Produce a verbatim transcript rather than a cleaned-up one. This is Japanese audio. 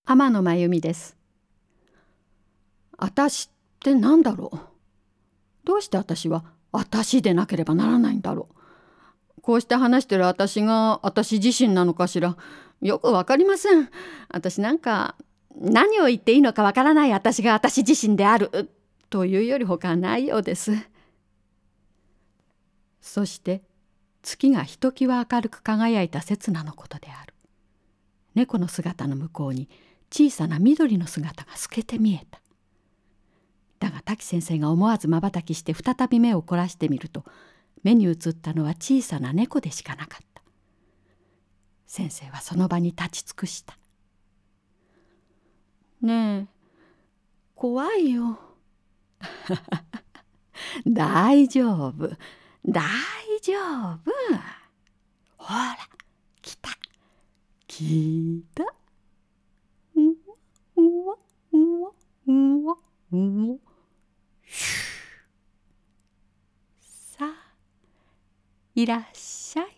天野真由美です。私って何だろう。どうして私は私でなければならないんだろう。こうして話してる私が私自身なのかしら。よくわかりません。私なんか何を言っていいのかわからない私が私自身であるというより他はないようです。そして月がひときわ明るく輝いた刹那のことである。猫の姿の向こうに小さな緑の姿が透けて見えた。だが滝先生が思わずまばたきして再び目を凝らしてみると、目に映ったのは小さな猫でしかなかった。先生はその場に立ち尽くした。ねえ、怖いよ。大丈夫、大丈夫。ほら、来た、来た。うわうわうわうわ。さあ、いらっしゃい。